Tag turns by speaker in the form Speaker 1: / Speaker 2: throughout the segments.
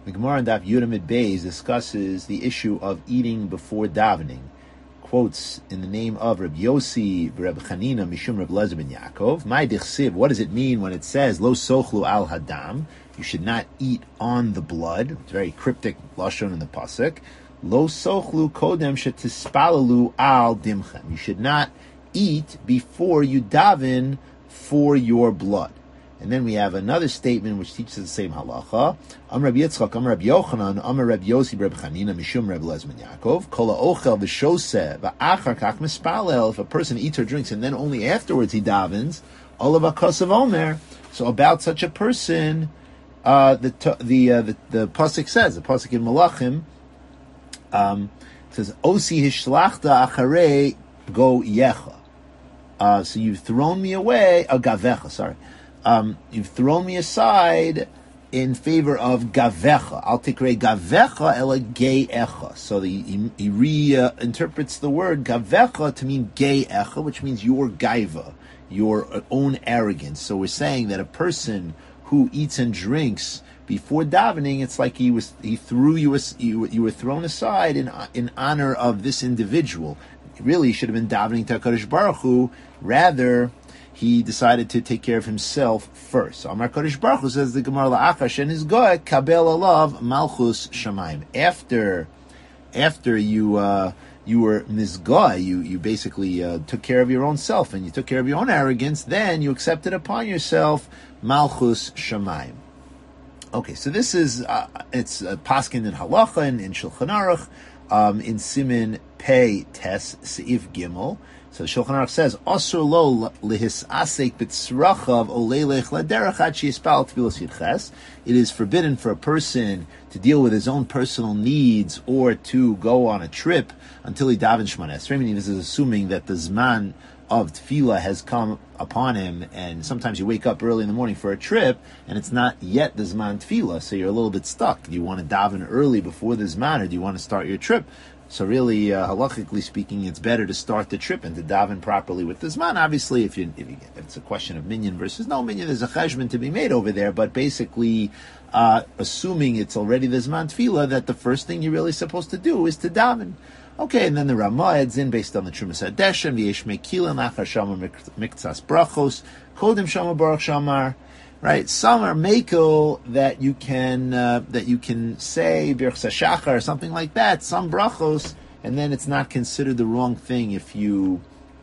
Speaker 1: The Gemara in Daf Yudamid Beis discusses the issue of eating before davening. Quotes in the name of Reb Yossi, Reb Chanina, Mishum Reb Lezer ben Yaakov. My dichsiv, what does it mean when it says lo sochlu al hadam? You should not eat on the blood. It's very cryptic lashon in the pasuk. Lo sochlu kodem shetispalalu al dimchem. You should not eat before you daven for your blood. And then we have another statement which teaches the same halacha. Amar Reb Yitzchak, Amar Reb Yochanan, Amar Reb Yossi, Reb Chanina, Mishum Reb Lezer ben Yaakov. Kol ha'ochel v'shoseh v'achar kach mispalel. If a person eats or drinks and then only afterwards he davens, olav ha'kosav omer. So about such a person, the pasuk says, the pasuk in Malachim says, Osi hishlachta acharei go yecha. So you've thrown me away, gavecha, sorry. You've thrown me aside in favor of gavecha. Al tikrei gavecha ela ge'echa. So he reinterprets the word gavecha to mean ge'echa, which means your gaiva, your own arrogance. So we're saying that a person who eats and drinks before davening, it's like you were thrown aside in honor of this individual. Really, he should have been davening to HaKadosh Baruch Hu. Rather, he decided to take care of himself first. So Amar Kadosh Baruch Hu, says the Gemara, la'achar she'en izgoy kabel alav malchus shamayim. After you were mizgoy, you basically took care of your own self and you took care of your own arrogance. Then you accepted upon yourself malchus shamayim. Okay, so this is it's paskin in halacha and in Shulchan Aruch in Simin Pei Tes Seif Gimel. So the Shulchan Aruch says, "Asur lo lehisasek b'tzrachav oleilech laderech ad sheyispal tefillas yidches." It is forbidden for a person to deal with his own personal needs or to go on a trip until he davens Shemona Esrei. Meaning, this is assuming that the zman of tefillah has come upon him, and sometimes you wake up early in the morning for a trip, and it's not yet the zman tefillah, so you're a little bit stuck. Do you want to daven early before the zman, or do you want to start your trip? So really, halachically speaking, it's better to start the trip and to daven properly with the zman. Obviously, if it's a question of minyan versus no minyan, there's a cheshbon to be made over there. But basically, assuming it's already the zman tefillah, that the first thing you're really supposed to do is to daven. Okay, and then the Ramah adds in based on the Trumas Hadeshen, v'yesh mekilin achar shamar miktsas brachos kodim shamar baruch shamar. Right, some are mekel that you can say birchas hashachar or something like that. Some brachos, and then it's not considered the wrong thing if you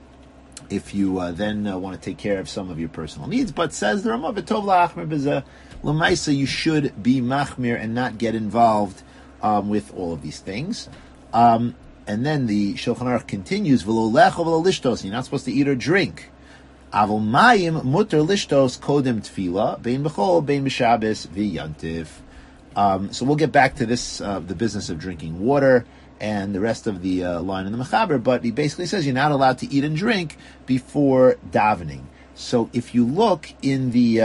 Speaker 1: then want to take care of some of your personal needs. But says the Ramah, v'tov la'achmir b'zeh l'maisa, you should be machmir and not get involved with all of these things. And then the Shulchan Aruch continues, v'lo lecha v'lo lishtos, you're not supposed to eat or drink. Avol mayim muter lishtos kodem tefila bein b'chol bein b'shabes v'yantiv. So we'll get back to this, the business of drinking water and the rest of the line in the Mechaber. But he basically says you're not allowed to eat and drink before davening. So if you look in the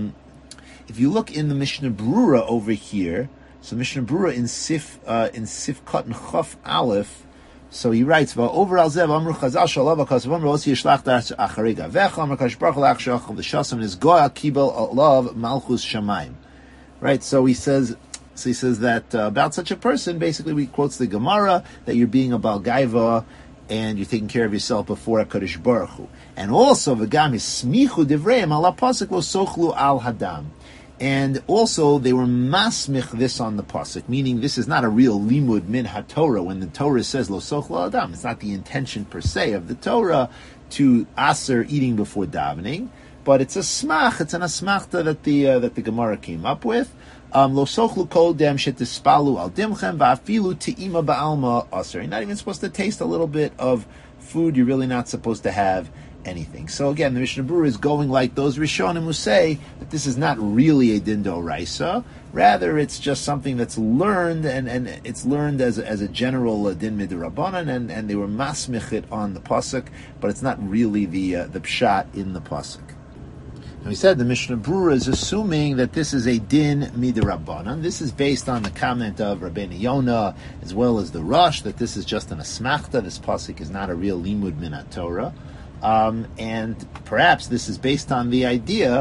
Speaker 1: Mishnah Brura over here, so Mishnah Brura in Sif Katan Chaf Aleph. So he writes, "Over al zev amru chazal shalav akasav amru osi yishlach dar acharei gavecha amru kadosh baruch hu la'achshach v'shasam is goya kibel alav malchus shamayim." Right. So he says that about such a person, basically, he quotes the Gemara that you're being a bal gaiva and you're taking care of yourself before HaKadosh Baruch Hu, and also v'gam ismichu divreim ala pasuk lo sochlu al hadam. And also, they were masmich this on the pasuk, meaning this is not a real limud min haTorah. When the Torah says lo sochlo adam, it's not the intention per se of the Torah to aser eating before davening, but it's a smach. It's an asmachta that the Gemara came up with. Lo sochlu kol dem shetispalu al dimchem va'afilu te'ima ba'alma aser. You're not even supposed to taste a little bit of food. You're really not supposed to have anything. So again, the Mishnah Brura is going like those Rishonim who say that this is not really a din d'oraisa, rather it's just something that's learned, and it's learned as a general din midrabanan, and they were masmichit on the pasuk, but it's not really the pshat in the pasuk. And we said the Mishnah Brura is assuming that this is a din midrabanan. This is based on the comment of Rabbeinu Yonah as well as the Rosh that this is just an asmachta. This pasuk is not a real limud min Torah. And perhaps this is based on the idea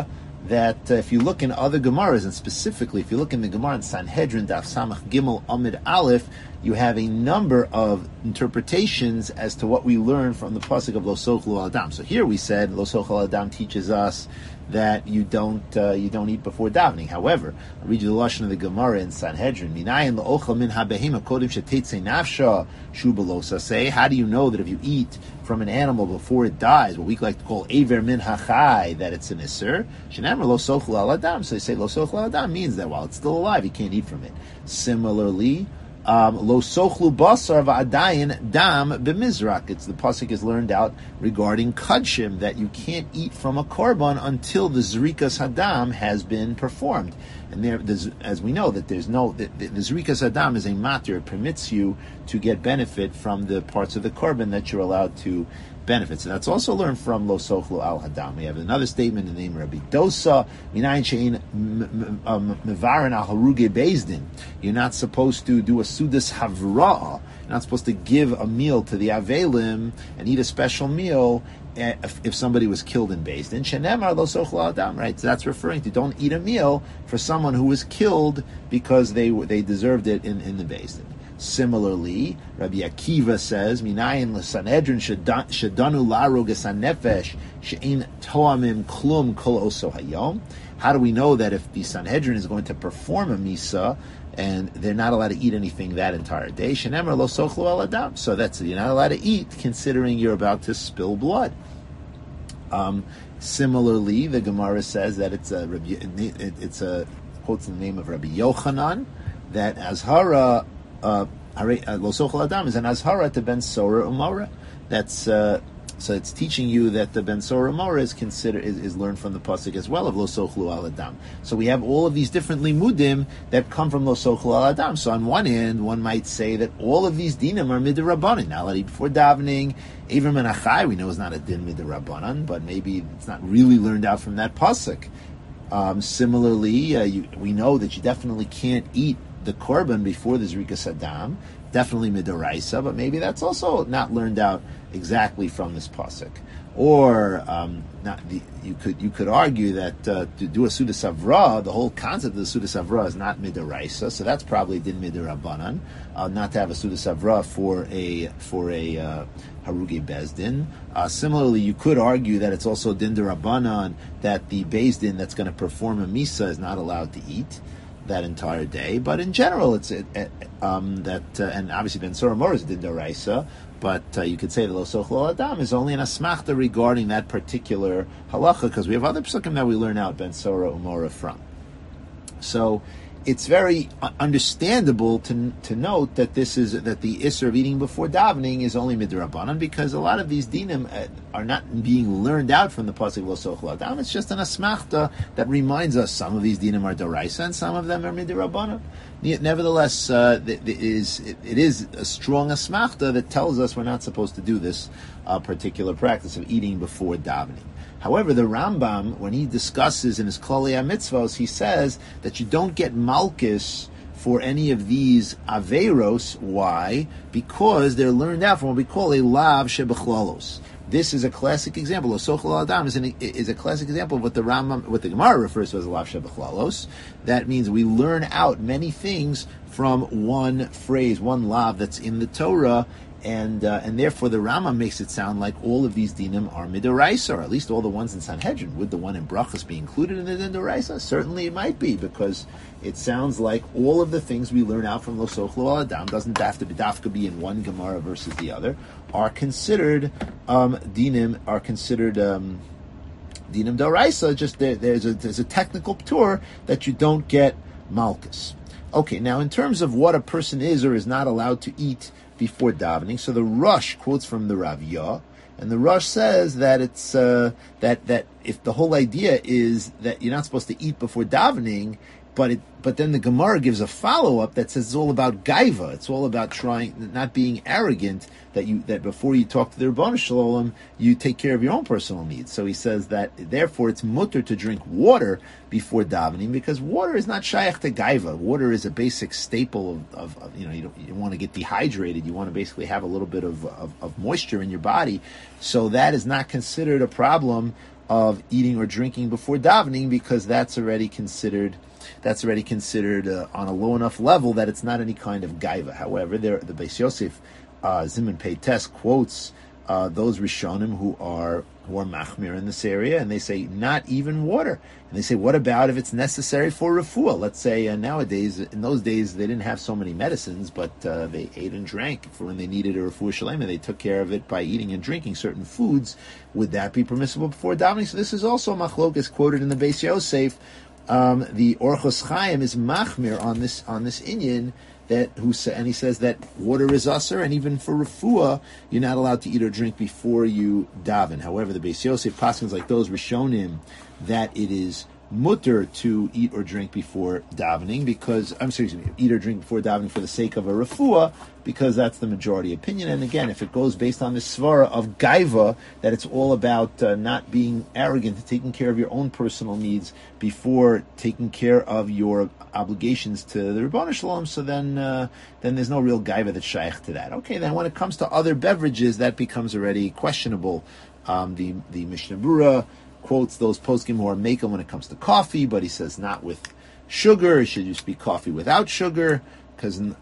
Speaker 1: that if you look in other Gemaras, and specifically if you look in the Gemara in Sanhedrin, Daf Samach Gimel Amid Aleph, you have a number of interpretations as to what we learn from the pasuk of Lo Sochlu Al Adam. So here we said Lo Sochlu Al Adam teaches us that you don't eat before davening. However, I read you the lashon of the Gemara in Sanhedrin. Minayin la'ochel min habehima kodim shetetzei nafsha shu belosa. Say, how do you know that if you eat from an animal before it dies, what we like to call aver min hachai, that it's an iser? Shenamar lo sochlu al adam. So they say lo sochlu al adam means that while it's still alive, you can't eat from it. Similarly, lo sochlu basar va'adayin dam b'mizrak. It's the pasuk is learned out regarding kudshim, that you can't eat from a korban until the zrikas hadam has been performed. And as we know, that there's no the zrikas hadam is a matter. It permits you to get benefit from the parts of the korban that you're allowed to benefit. So that's also learned from Lo Sochlu Al Hadam. We have another statement in the name of Rabbi Dosa, Minayin Shein Mevarin Al Haruge Bezdin. You're not supposed to do a Sudas Havra'ah. You're not supposed to give a meal to the Avelim and eat a special meal if somebody was killed in Bezdin. Shenemar Lo Sochlu Al Hadam, right? So that's referring to don't eat a meal for someone who was killed because they deserved it in the Bezdin. Similarly, Rabbi Akiva says, "Minayin l'sanhedrin shadanu la'arog nefesh she'in toamim klum kol oso hayom." How do we know that if the Sanhedrin is going to perform a misa and they're not allowed to eat anything that entire day? Shenemar lo sochlu al adam. So that's it. You're not allowed to eat considering you're about to spill blood. Similarly, the Gemara says that it's a quotes the name of Rabbi Yochanan, that Azhara. Lo Sochel Adam is an azhara to Ben Sora Umara. That's so it's teaching you that the Ben Sora Umara is learned from the pasuk as well of Lo Sochlu Al Adam. So we have all of these different limudim that come from Lo Sochlu Al Adam. So on one hand, one might say that all of these dinim are midrabanan. Now, let before davening, Avram and Achai, we know is not a din midrabanan, but maybe it's not really learned out from that pasuk. Similarly, we know that you definitely can't eat the korban before the Zrikas Hadam, definitely midoraisa, but maybe that's also not learned out exactly from this pasuk. Or you could argue that to do a Suda Savra, the whole concept of the Suda Savra is not midoraisa, so that's probably din midirabanan, not to have a Suda Savra for a Harugi Bezdin. Similarly, you could argue that it's also din derabanan that the Bezdin that's going to perform a misa is not allowed to eat that entire day, but in general, it's and obviously Ben Sora Mor is din deraisa, but you could say that Lo Sochlu Al Adam is only an asmachta regarding that particular halacha, because we have other psukim that we learn out Ben Sora Umora from. So it's very understandable to note that the isser of eating before davening is only midrabanan, because a lot of these dinim are not being learned out from the pasuk Lo Sochlu Adam. It's just an asmachta that reminds us some of these dinim are doraisa and some of them are midrabanan. Nevertheless, it is a strong asmachta that tells us we're not supposed to do this particular practice of eating before davening. However, the Rambam, when he discusses in his Klolei HaMitzvos, he says that you don't get malchus for any of these averos. Why? Because they're learned out from what we call a lav shebechlalos. This is a classic example. Lo Sochel Al Adam is a classic example of what the Rambam, what the Gemara refers to as a lav shebechlalos. That means we learn out many things from one phrase, one lav that's in the Torah. And therefore the Rambam makes it sound like all of these dinim are midoraisa, or at least all the ones in Sanhedrin. Would the one in Brachos be included in the midoraisa? Certainly it might be, because it sounds like all of the things we learn out from Lo Sochlu Al Adam doesn't have to be in one Gemara versus the other, are considered dinim doraisa. Just there's a technical ptur that you don't get malchus. Okay, now in terms of what a person is or is not allowed to eat before davening, so the Rosh quotes from the Rav Yah, and the Rosh says that it's that if the whole idea is that you're not supposed to eat before davening, but then the Gemara gives a follow-up that says it's all about gaiva. It's all about not being arrogant, that before you talk to the Rebbeinu Shalom, you take care of your own personal needs. So he says that therefore it's mutter to drink water before davening, because water is not shaykh to gaiva. Water is a basic staple of you want to get dehydrated. You want to basically have a little bit of moisture in your body. So that is not considered a problem of eating or drinking before davening, because that's already considered on a low enough level that it's not any kind of gaiva. However, the Beis Yosef Zimun Peites quotes those Rishonim who are machmir in this area, and they say not even water. And they say, what about if it's necessary for refuah? Let's say nowadays, in those days, they didn't have so many medicines, but they ate and drank for when they needed a refuah shalem, and they took care of it by eating and drinking certain foods. Would that be permissible before davening? So this is also machlokas quoted in the Beis Yosef. The Orchos Chaim is machmir on this inyan, and he says that water is usher, and even for refuah, you're not allowed to eat or drink before you daven. However, the Beis Yosef paskins like those Rishonim that it is mutter to eat or drink before davening, eat or drink before davening for the sake of a refuah, because that's the majority opinion. And again, if it goes based on this svara of gaiva, that it's all about not being arrogant, taking care of your own personal needs before taking care of your obligations to the Ribono Shel Olam, so then there's no real gaiva that's shaykh to that. Okay, then when it comes to other beverages, that becomes already questionable. The Mishnah Berurah quotes those poskim who are makel when it comes to coffee, but he says not with sugar. It should just be coffee without sugar, because in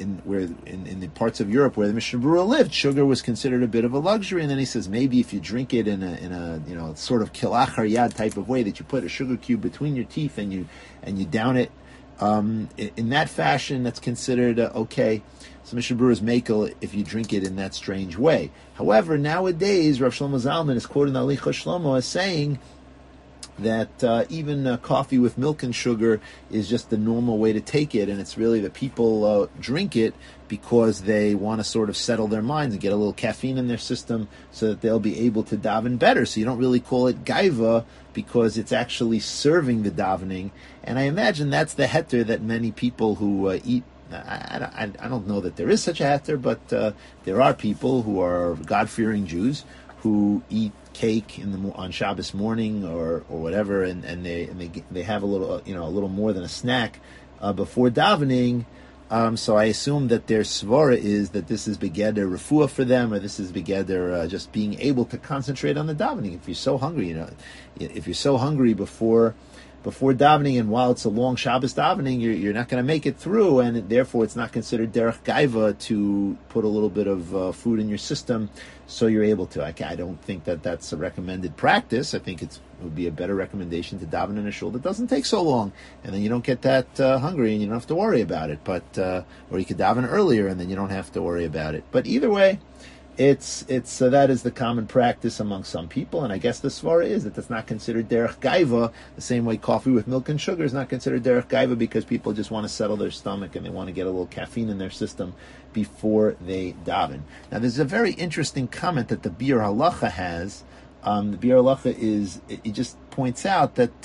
Speaker 1: the parts of Europe where the Mishnah Berurah lived, sugar was considered a bit of a luxury. And then he says maybe if you drink it in a sort of kilachar yad type of way, that you put a sugar cube between your teeth and you down it in that fashion, that's considered okay. So Mishnah Berurah is makel if you drink it in that strange way. However, nowadays Rav Shlomo Zalman is quoted in Alichos Shlomo as saying that even coffee with milk and sugar is just the normal way to take it, and it's really the people drink it because they want to sort of settle their minds and get a little caffeine in their system so that they'll be able to daven better. So you don't really call it gaiva because it's actually serving the davening. And I imagine that's the heter that many people who eat. I don't know that there is such a heter, but there are people who are God-fearing Jews who eat cake on Shabbos morning or whatever, and they have a little more than a snack before davening. So I assume that their svara is that this is begeder refuah for them, or this is begeder just being able to concentrate on the davening. If you're so hungry, if you're so hungry before davening, and while it's a long Shabbos davening, you're not going to make it through, and therefore it's not considered derech gaiva to put a little bit of food in your system, so you're able to. I don't think that that's a recommended practice. I think it would be a better recommendation to daven in a shul that doesn't take so long, and then you don't get that hungry, and you don't have to worry about it. But or you could daven earlier, and then you don't have to worry about it. But either way, It's that is the common practice among some people, and I guess the svara is that that's not considered derech gaiva, the same way coffee with milk and sugar is not considered derech gaiva, because people just want to settle their stomach and they want to get a little caffeine in their system before they daven. Now, there's a very interesting comment that the Biur Halacha has. The Biur Halacha it just points out that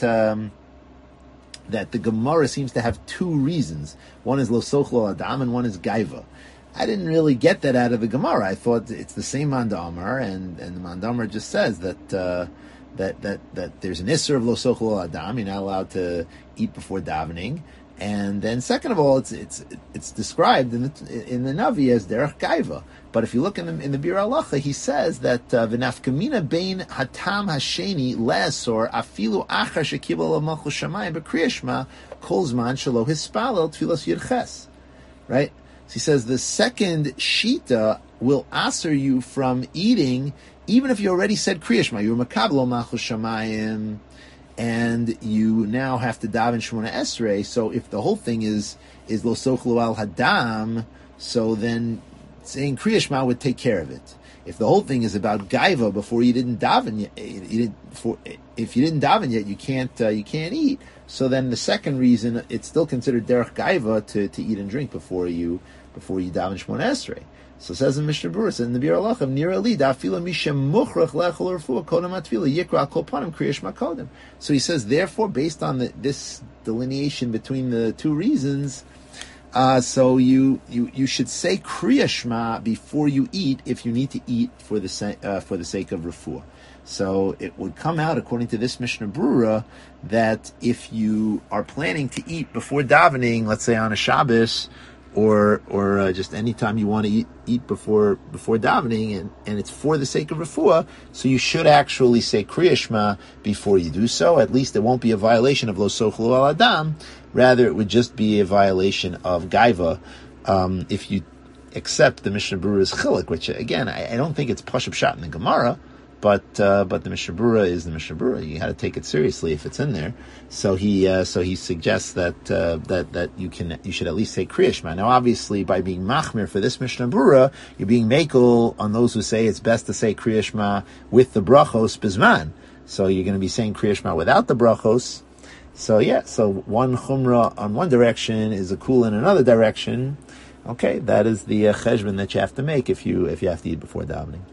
Speaker 1: that the Gemara seems to have two reasons. One is lo sochlo adam, and one is gaiva. I didn't really get that out of the Gemara. I thought it's the same Mandamar, and the Mandamar just says that that there's an isser of lo sochlo adam. You're not allowed to eat before davening, and then second of all, it's described in the Navi as derech gaiva. But if you look in the Biur Halacha, he says that v'nafkamina bein hatam hasheni le'asor afilu achar shekibel malchus shamayim b'kriyashma kol zman shelo hispalel tfilas yirches. Right. So he says the second shita will answer you from eating, even if you already said Kriya Shema, you're makabel malchus shamayim, and you now have to daven Shemona Esrei. So if the whole thing is lo sochlu al hadam, so then saying Kriya Shema would take care of it. If the whole thing is about gaiva before you didn't daven yet, if you didn't daven yet, you can't eat. So then the second reason, it's still considered derech gaiva to eat and drink before you daven Shemona Esrei. So it says in Mishnah Berurah, in the Biur Halacha, nira li da'afila mishem muchrach lechol refuah kodem atfila yikra kol panim kriya shema kodem. So he says, therefore, based on this delineation between the two reasons, so you should say kriya shema before you eat if you need to eat for the sake of refuah. So it would come out, according to this Mishnah Berurah, that if you are planning to eat before davening, let's say on a Shabbos, or just any time you want to eat before davening, and it's for the sake of refuah, so you should actually say Kriya Shema before you do so. At least it won't be a violation of Lo Sochlu Al Adam. Rather, it would just be a violation of Gaiva if you accept the Mishnah Berurah's chiluk, which again I don't think it's Pashup Shat in the Gemara. But the Mishnah Berurah is the Mishnah Berurah. You got to take it seriously if it's in there. So he suggests that you should at least say Kriya Shema. Now, obviously, by being machmir for this Mishnah Berurah, you're being mekel on those who say it's best to say Kriya Shema with the brachos bizman. So you're going to be saying Kriya Shema without the brachos. So one chumrah on one direction is a kula in another direction. Okay, that is the cheshbon that you have to make if you have to eat before davening.